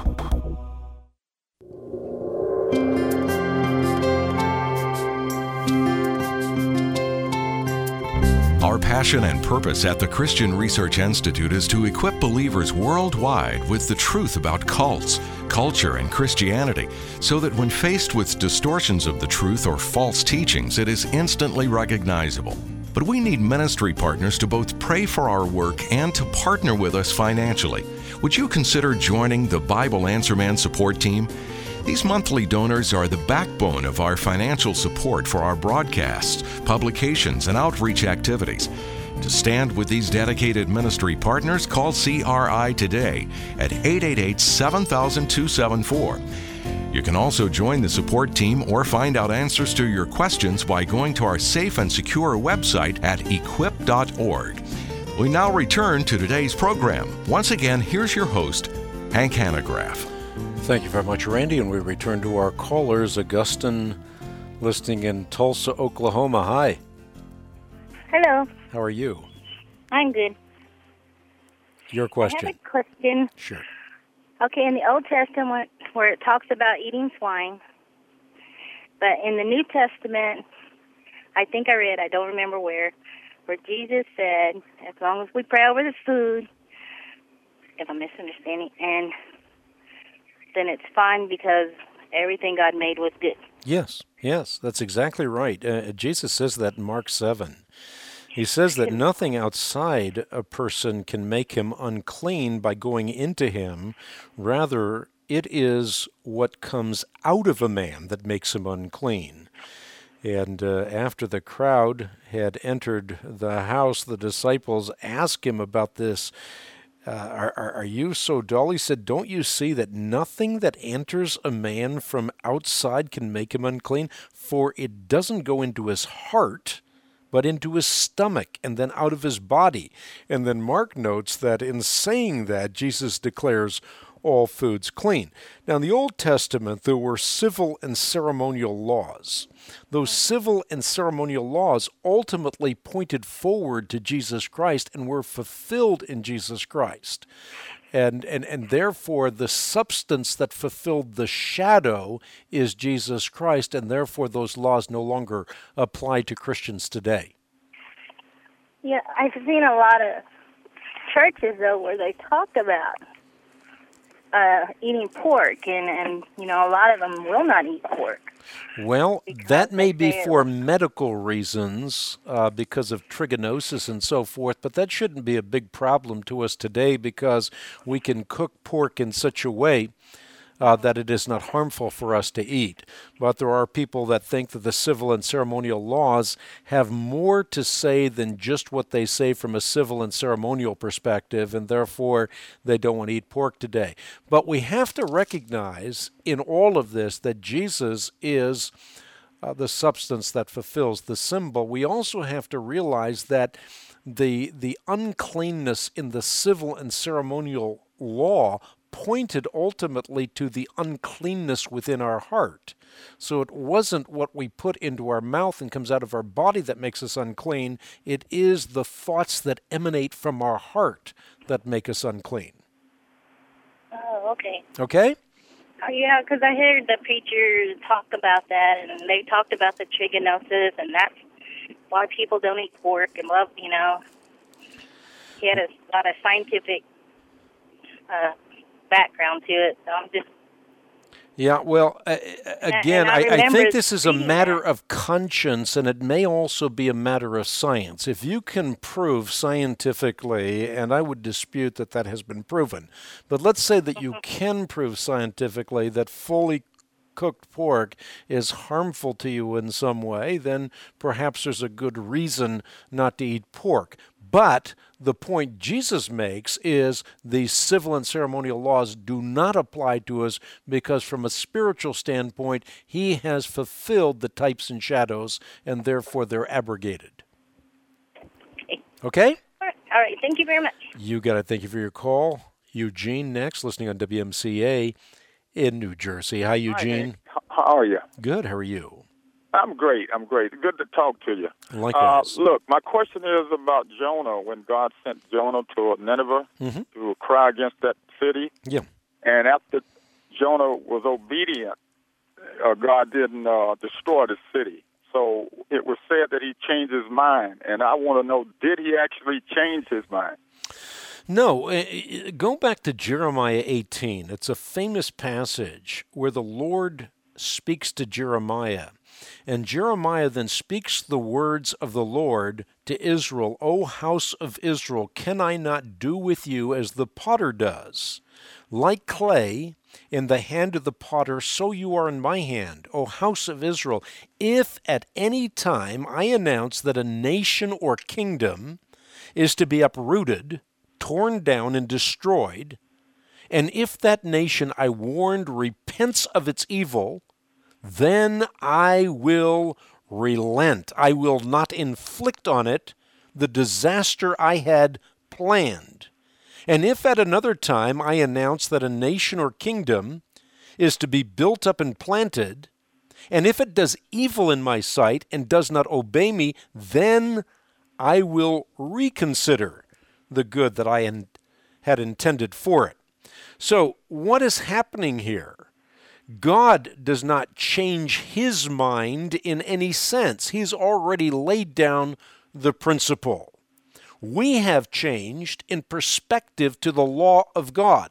Our passion and purpose at the Christian Research Institute is to equip believers worldwide with the truth about cults, culture, and Christianity, so that when faced with distortions of the truth or false teachings, it is instantly recognizable. But we need ministry partners to both pray for our work and to partner with us financially. Would you consider joining the Bible Answer Man support team? These monthly donors are the backbone of our financial support for our broadcasts, publications, and outreach activities. To stand with these dedicated ministry partners, call C R I today at eight eight eight, seven thousand, two seven four. You can also join the support team or find out answers to your questions by going to our safe and secure website at equip dot org. We now return to today's program. Once again, here's your host, Hank Hanegraaff. Thank you very much, Randy, and we return to our callers. Augustine, listening in Tulsa, Oklahoma. Hi. Hello. How are you? I'm good. Your question. I have a question. Sure. Okay, in the Old Testament, where it talks about eating swine, but in the New Testament, I think I read, I don't remember where, where Jesus said, as long as we pray over the food, if I'm misunderstanding, and then it's fine because everything God made was good. Yes, yes, that's exactly right. Uh, Jesus says that in Mark seven. He says that nothing outside a person can make him unclean by going into him. Rather, it is what comes out of a man that makes him unclean. And uh, after the crowd had entered the house, the disciples asked him about this. Uh, are, are, are you so dull? He said, don't you see that nothing that enters a man from outside can make him unclean? For it doesn't go into his heart, but into his stomach and then out of his body. And then Mark notes that in saying that, Jesus declares all foods clean. Now, in the Old Testament, there were civil and ceremonial laws. Those civil and ceremonial laws ultimately pointed forward to Jesus Christ and were fulfilled in Jesus Christ. And, and, and therefore, the substance that fulfilled the shadow is Jesus Christ, and therefore those laws no longer apply to Christians today. Yeah, I've seen a lot of churches, though, where they talk about uh, eating pork, and, and, you know, a lot of them will not eat pork. Well, that may be for medical reasons, uh, because of trigonosis and so forth, but that shouldn't be a big problem to us today because we can cook pork in such a way uh, that it is not harmful for us to eat. But there are people that think that the civil and ceremonial laws have more to say than just what they say from a civil and ceremonial perspective, and therefore they don't want to eat pork today. But we have to recognize in all of this that Jesus is uh, the substance that fulfills the symbol. We also have to realize that the the uncleanness in the civil and ceremonial law pointed ultimately to the uncleanness within our heart. So it wasn't what we put into our mouth and comes out of our body that makes us unclean. It is the thoughts that emanate from our heart that make us unclean. Oh, okay. Okay? Oh, yeah, because I heard the preacher talk about that, and they talked about the trichinosis, and that's why people don't eat pork and love, you know. He had a lot of scientific uh, background to it, so I'm just... Yeah, well, uh, again, and I, I, I think remember this is a seeing matter of conscience, and it may also be a matter of science. If you can prove scientifically, and I would dispute that that has been proven, but let's say that you can prove scientifically that fully cooked pork is harmful to you in some way, then perhaps there's a good reason not to eat pork. But the point Jesus makes is the civil and ceremonial laws do not apply to us because from a spiritual standpoint, he has fulfilled the types and shadows, and therefore they're abrogated. Okay? Okay? All right. All right. Thank you very much. You got it. Thank you for your call. Eugene next, listening on W M C A in New Jersey. Hi, Eugene. Hi, how are you? Good. How are you? I'm great. I'm great. Good to talk to you. Likewise. Uh, look, my question is about Jonah, when God sent Jonah to Nineveh mm-hmm. to cry against that city. Yeah. And after Jonah was obedient, uh, God didn't uh, destroy the city. So it was said that he changed his mind. And I want to know, did he actually change his mind? No, go back to Jeremiah eighteen. It's a famous passage where the Lord speaks to Jeremiah. And Jeremiah then speaks the words of the Lord to Israel, O house of Israel, can I not do with you as the potter does? Like clay in the hand of the potter, so you are in my hand, O house of Israel. If at any time I announce that a nation or kingdom is to be uprooted, torn down, and destroyed, and if that nation I warned repents of its evil, then I will relent. I will not inflict on it the disaster I had planned. And if at another time I announce that a nation or kingdom is to be built up and planted, and if it does evil in my sight and does not obey me, then I will reconsider the good that I in, had intended for it. So what is happening here? God does not change his mind in any sense. He's already laid down the principle. We have changed in perspective to the law of God.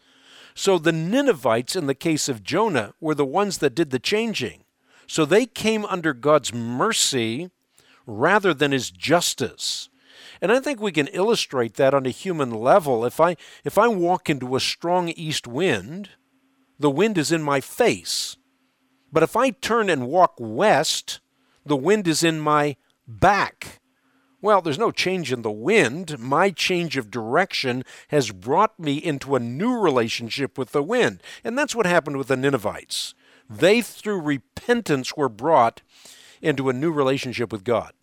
So the Ninevites, in the case of Jonah, were the ones that did the changing. So they came under God's mercy rather than his justice. And I think we can illustrate that on a human level. If I, if I walk into a strong east wind, the wind is in my face. But if I turn and walk west, the wind is in my back. Well, there's no change in the wind. My change of direction has brought me into a new relationship with the wind. And that's what happened with the Ninevites. They, through repentance, were brought into a new relationship with God.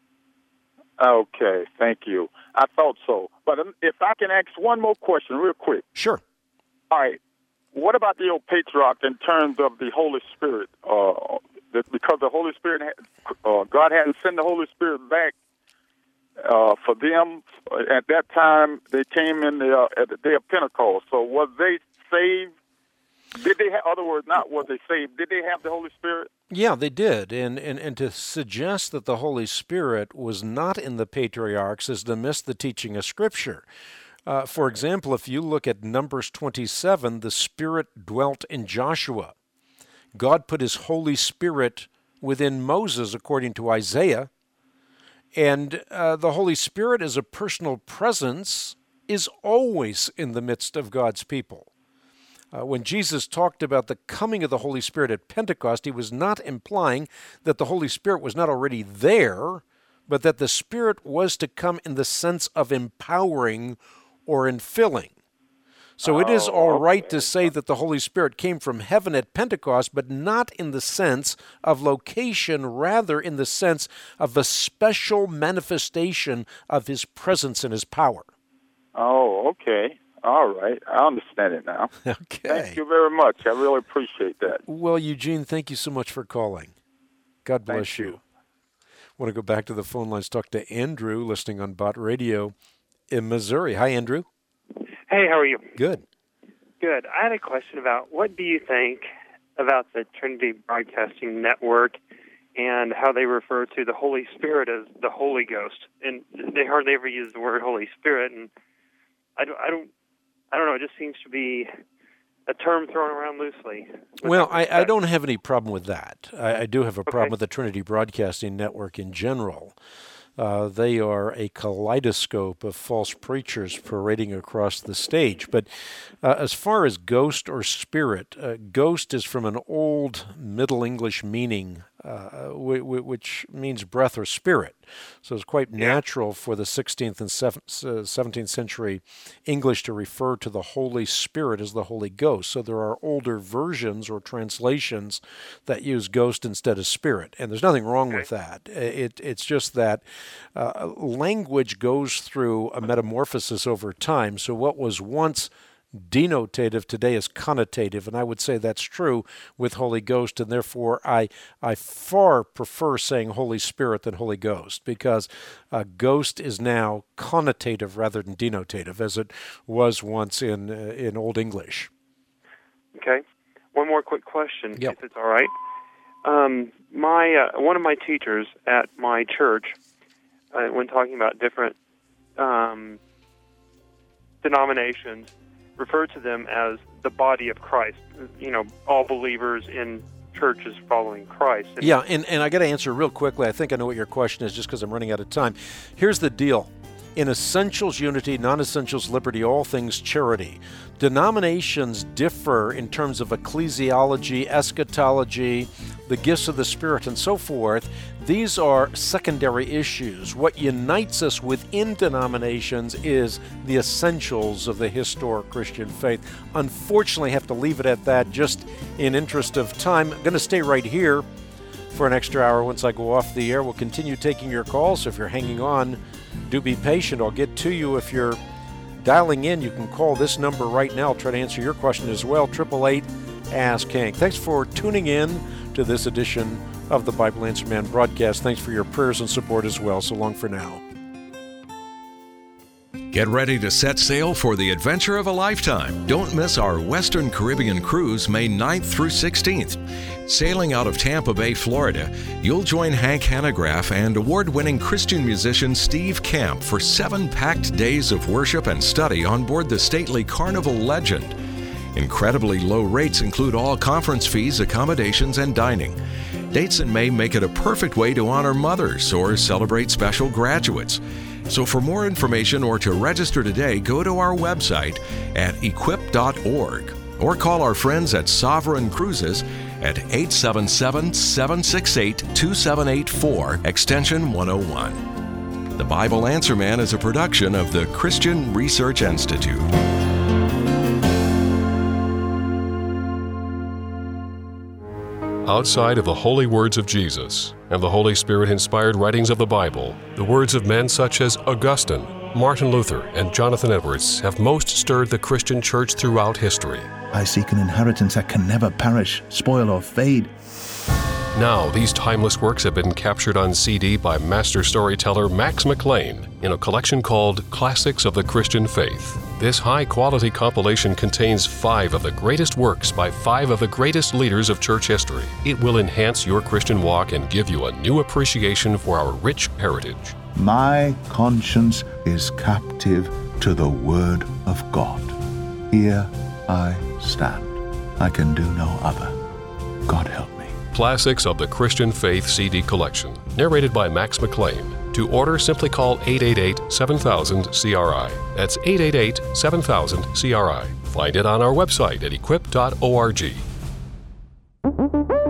Okay, thank you. I thought so. But if I can ask one more question real quick. Sure. All right. What about the old patriarch in terms of the Holy Spirit? Uh, because the Holy Spirit, uh, God hadn't sent the Holy Spirit back uh, for them. At that time, they came in the, uh, at the day of Pentecost. So was they saved? Did they have, in other words, not was they saved, did they have the Holy Spirit? Yeah, they did. And, and, and to suggest that the Holy Spirit was not in the patriarchs is to miss the teaching of Scripture. Uh, for example, if you look at Numbers twenty-seven, the Spirit dwelt in Joshua. God put his Holy Spirit within Moses, according to Isaiah. And uh, the Holy Spirit as a personal presence is always in the midst of God's people. Uh, when Jesus talked about the coming of the Holy Spirit at Pentecost, he was not implying that the Holy Spirit was not already there, but that the Spirit was to come in the sense of empowering or infilling. So it is Oh, all right okay. to say that the Holy Spirit came from heaven at Pentecost, but not in the sense of location, rather in the sense of a special manifestation of his presence and his power. Oh, okay. All right. I understand it now. Okay. Thank you very much. I really appreciate that. Well, Eugene, thank you so much for calling. God bless Thank you. you. Want to go back to the phone lines, talk to Andrew, listening on Bott Radio in Missouri. Hi, Andrew. Hey, how are you? Good. Good. I had a question about what do you think about the Trinity Broadcasting Network and how they refer to the Holy Spirit as the Holy Ghost, and they hardly ever use the word Holy Spirit, and I don't, I don't, I don't know. It just seems to be a term thrown around loosely. Well, I, I don't have any problem with that. I, I do have a problem with the Trinity Broadcasting Network in general. Uh, they are a kaleidoscope of false preachers parading across the stage. But uh, as far as ghost or spirit, uh, ghost is from an old Middle English meaning, uh, w- w- which means breath or spirit. So it's quite natural for the sixteenth and seventeenth century English to refer to the Holy Spirit as the Holy Ghost. So there are older versions or translations that use ghost instead of spirit. And there's nothing wrong with that. It, it's just that uh, language goes through a metamorphosis over time. So what was once denotative today is connotative, and I would say that's true with Holy Ghost, and therefore I I far prefer saying Holy Spirit than Holy Ghost, because uh, ghost is now connotative rather than denotative, as it was once in uh, in Old English. Okay. One more quick question, Yep. if it's all right. Um, my uh, one of my teachers at my church, uh, when talking about different um, denominations, refer to them as the body of Christ. You know, all believers in churches following Christ. And Yeah, and, and I got to answer real quickly. I think I know what your question is just because I'm running out of time. Here's the deal. In essentials, unity, non-essentials, liberty, all things charity. Denominations differ in terms of ecclesiology, eschatology, the gifts of the Spirit, and so forth. These are secondary issues. What unites us within denominations is the essentials of the historic Christian faith. Unfortunately, I have to leave it at that just in interest of time. I'm going to stay right here for an extra hour once I go off the air. We'll continue taking your calls. So if you're hanging on, do be patient. I'll get to you. If you're dialing in, you can call this number right now. I'll try to answer your question as well. eight eight eight, ask Hank. Thanks for tuning in to this edition of the Bible Answer Man broadcast. Thanks for your prayers and support as well. So long for now. Get ready to set sail for the adventure of a lifetime. Don't miss our Western Caribbean cruise May ninth through sixteenth. Sailing out of Tampa Bay, Florida, you'll join Hank Hanegraaff and award-winning Christian musician Steve Camp for seven packed days of worship and study on board the stately Carnival Legend. Incredibly low rates include all conference fees, accommodations, and dining. Dates in May make it a perfect way to honor mothers or celebrate special graduates. So for more information or to register today, go to our website at equip dot org or call our friends at Sovereign Cruises at eight seven seven, seven six eight, two seven eight four, extension one oh one. The Bible Answer Man is a production of the Christian Research Institute. Outside of the holy words of Jesus and the Holy Spirit-inspired writings of the Bible, the words of men such as Augustine, Martin Luther, and Jonathan Edwards have most stirred the Christian church throughout history. I seek an inheritance that can never perish, spoil, or fade. Now, these timeless works have been captured on C D by master storyteller Max McLean in a collection called Classics of the Christian Faith. This high-quality compilation contains five of the greatest works by five of the greatest leaders of church history. It will enhance your Christian walk and give you a new appreciation for our rich heritage. My conscience is captive to the Word of God. Here I stand. I can do no other. God help me. Classics of the Christian Faith C D collection, narrated by Max McLean. To order, simply call eight eight eight, seven thousand, C R I. That's eight eight eight, seven thousand, C R I. Find it on our website at equip dot org.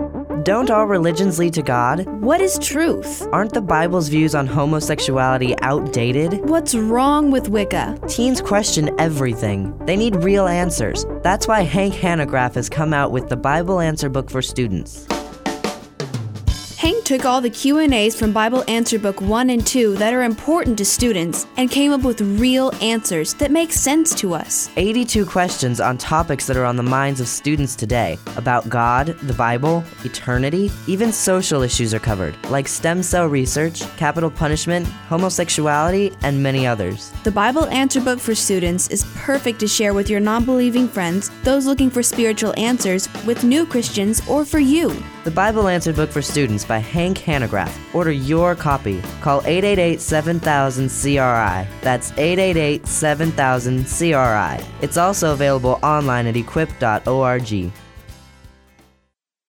don't all religions lead to God? What is truth? Aren't the Bible's views on homosexuality outdated? What's wrong with Wicca? Teens question everything. They need real answers. That's why Hank Hanegraaff has come out with the Bible Answer Book for Students. Hank took all the Q and A's from Bible Answer Book one and two that are important to students and came up with real answers that make sense to us. eighty-two questions on topics that are on the minds of students today about God, the Bible, eternity, even social issues are covered, like stem cell research, capital punishment, homosexuality, and many others. The Bible Answer Book for Students is perfect to share with your non-believing friends, those looking for spiritual answers, with new Christians, or for you. The Bible Answer Book for Students by Hank Hanegraaff. Order your copy. Call eight eight eight, seven thousand, C R I. That's eight eight eight, seven thousand, C R I. It's also available online at equip dot org.